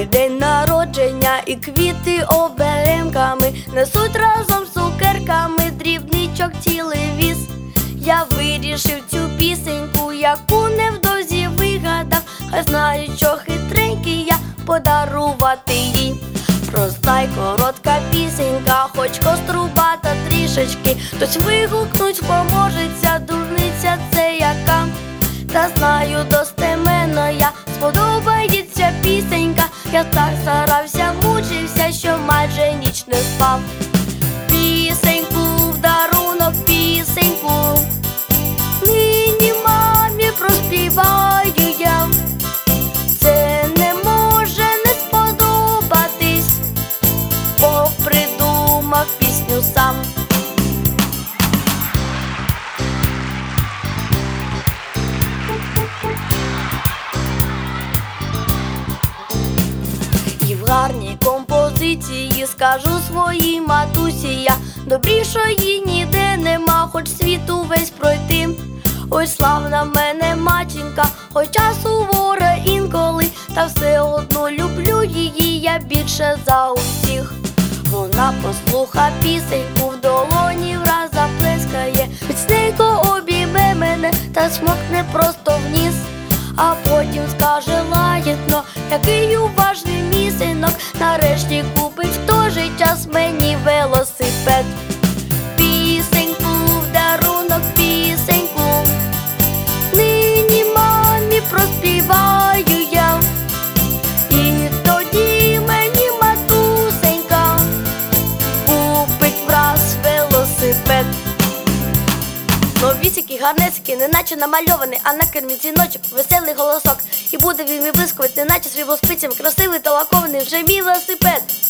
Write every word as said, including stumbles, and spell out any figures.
Ой, день народження і квіти оберемками несуть разом з цукерками дрібничок цілий віз. Я вирішив цю пісеньку, яку невдовзі вигадав, хай знають, що хитренький я, подарувати їй. Проста й коротка пісенька, хоч кострубата трішечки, хтось вигукнуть поможеться, дурниця це яка. Та знаю достеменно я, сподобається пісенька. Я так старався, мучився, що майже ніч не спав. Пісеньку в дарунок, пісеньку нині мамі проспіваю я. Це не може не сподобатись, бо придумав пісню сам. І в гарній композиції скажу своїй матусі я, добрішої ніде нема, хоч світу весь пройти. Ой, славна мене матінка, хоча сувора інколи, та все одно люблю її я більше за усіх. Вона послуха пісеньку, в долоні враз заплескає, міцненько обійме мене та смокне просто вниз. А потім скаже лагідно, який уважний мій синок, нарешті купить в той же час мені велосипед. Пісеньку в дарунок, пісеньку нині мамі проспіваю я. І тоді мені матусенька купить враз велосипед. Новісики, гарнесики, неначе намальований, а на кермі дзвіночок, веселий голосок. І буде він мій блискувати, неначе срібло спицями, красивий та лакований вже мій велосипед.